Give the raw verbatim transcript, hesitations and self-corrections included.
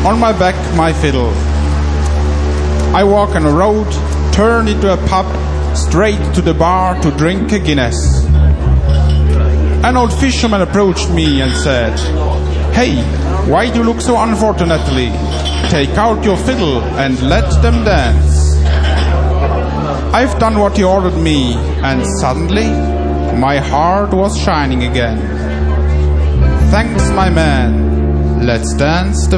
on my back my fiddle. I walk on a road, turn into a pub, straight to the bar to drink a Guinness. An old fisherman approached me and said, "Hey, why do you look so unfortunately? Take out your fiddle and let them dance." I've done what he ordered me, and suddenly my heart was shining again. Thanks, my man. Let's dance the